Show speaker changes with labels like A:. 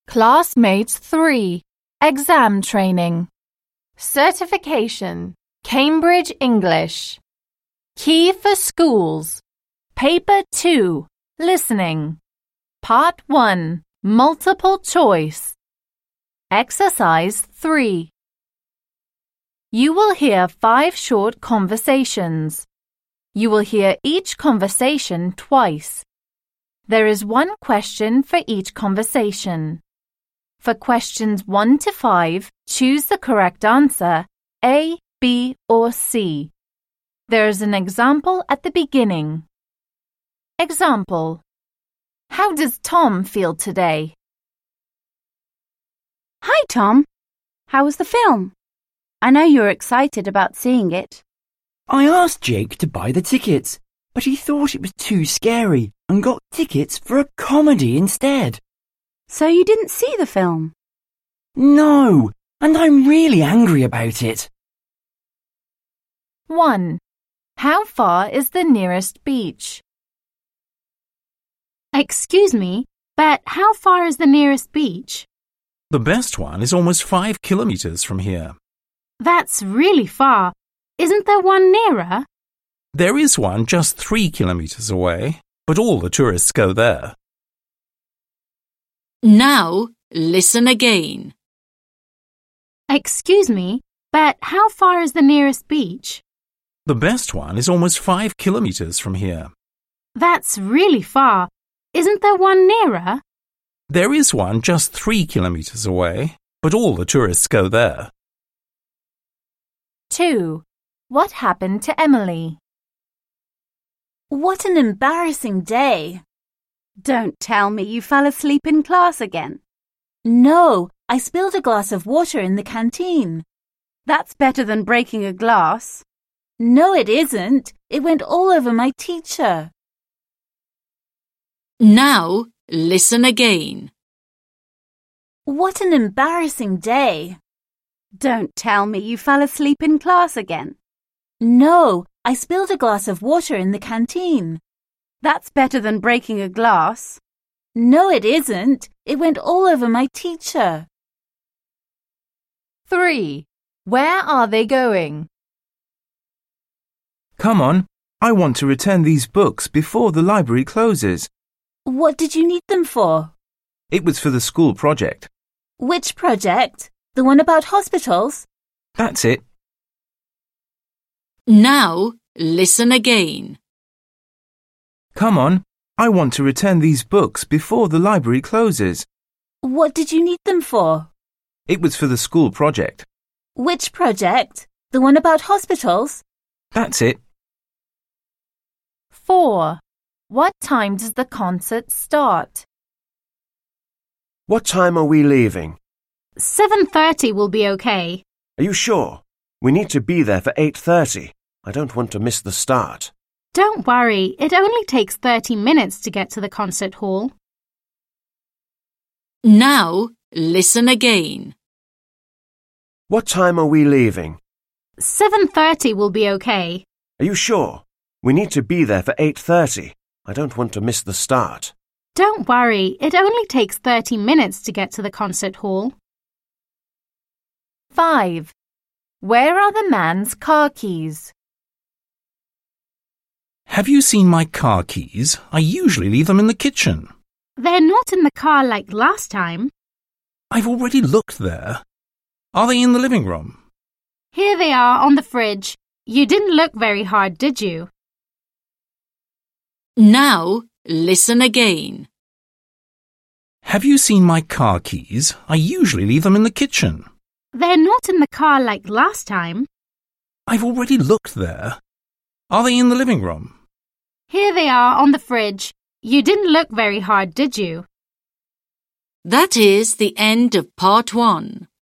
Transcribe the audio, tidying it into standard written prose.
A: Classmates 3. Exam training. Certification. Cambridge English. Key for schools. Paper 2. Listening. Part 1. Multiple choice. Exercise 3. You will hear 5 short conversations. You will hear each conversation twice. There is 1 question for each conversation. For questions 1 to 5, choose the correct answer, A, B, or C. There is an example at the beginning. Example: How does Tom feel today?
B: Hi, Tom. How was the film? I know you're excited about seeing it.
C: I asked Jake to buy the tickets, but he thought it was too scary and got tickets for a comedy instead.
B: So you didn't see the film?
C: No, and I'm really angry about it.
A: 1. How far is the nearest beach?
D: Excuse me, but how far is the nearest beach?
E: The best one is almost 5 kilometers from here.
D: That's really far. Isn't there one nearer?
E: There is one just 3 kilometers away, but all the tourists go there.
F: Now, listen again.
D: Excuse me, but how far is the nearest beach?
E: The best one is almost 5 kilometers from here.
D: That's really far. Isn't there one nearer?
E: There is one just 3 kilometers away, but all the tourists go there.
A: 2. What happened to Emily?
B: What an embarrassing day. Don't tell me you fell asleep in class again. No, I spilled a glass of water in the canteen. That's better than breaking a glass. No, it isn't. It went all over my teacher.
F: Now, listen again.
B: What an embarrassing day. Don't tell me you fell asleep in class again. No, I spilled a glass of water in the canteen. That's better than breaking a glass. No, it isn't. It went all over my teacher.
A: 3. Where are they going?
G: Come on, I want to return these books before the library closes.
B: What did you need them for?
G: It was for the school project.
B: Which project? The one about hospitals?
G: That's it.
F: Now, listen again.
G: Come on, I want to return these books before the library closes.
B: What did you need them for?
G: It was for the school project.
B: Which project? The one about hospitals?
G: That's it.
A: 4. What time does the concert start?
H: What time are we leaving?
D: 7:30 will be okay.
H: Are you sure? We need to be there for 8:30. I don't want to miss the start.
D: Don't worry, it only takes 30 minutes to get to the concert hall.
F: Now, listen again.
H: What time are we leaving?
D: 7:30 will be okay.
H: Are you sure? We need to be there for 8:30. I don't want to miss the start.
D: Don't worry, it only takes 30 minutes to get to the concert hall.
A: 5. Where are the man's car keys?
E: Have you seen my car keys? I usually leave them in the kitchen.
D: They're not in the car like last time.
E: I've already looked there. Are they in the living room?
D: Here they are on the fridge. You didn't look very hard, did you?
F: Now, listen again.
E: Have you seen my car keys? I usually leave them in the kitchen.
D: They're not in the car like last time.
E: I've already looked there. Are they in the living room?
D: Here they are on the fridge. You didn't look very hard, did you?
F: That is the end of part 1.